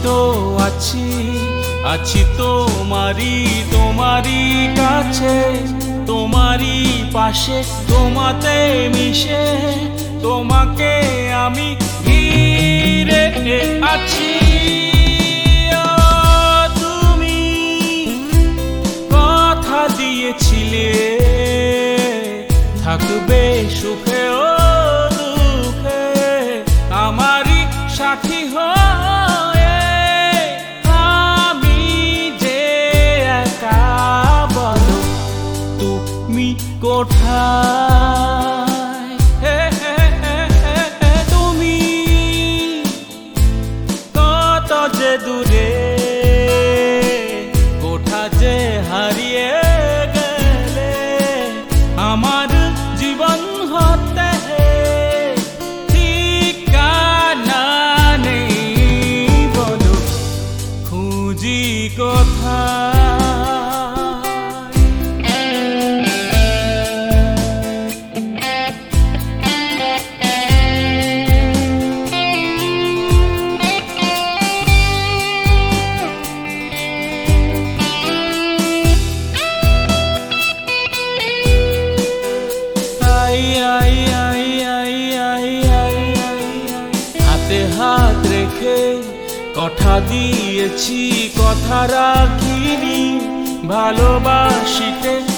তো আছি আছি তোমারি তোমারি কাছে, তোমারি পাশে, তোমাতে মিশে, তোমাকে আমি ঘিরে আছি। তুমি কথা দিয়েছিলে থাকবে সুখে ও দুঃখে, আমারই সাথী হয়ে। আমি যে একা, বলো তুমি কোথায়? তুমি কত যে দূরে, কোথা যে হারিয়ে গেলে, আমার জীবন হতে ঠিকানা নেই, বলো খুঁজি কোথায়? হাতে হাত রেখে কথা দিয়েছি, কথা রাখিনি, ভালোবাসিতে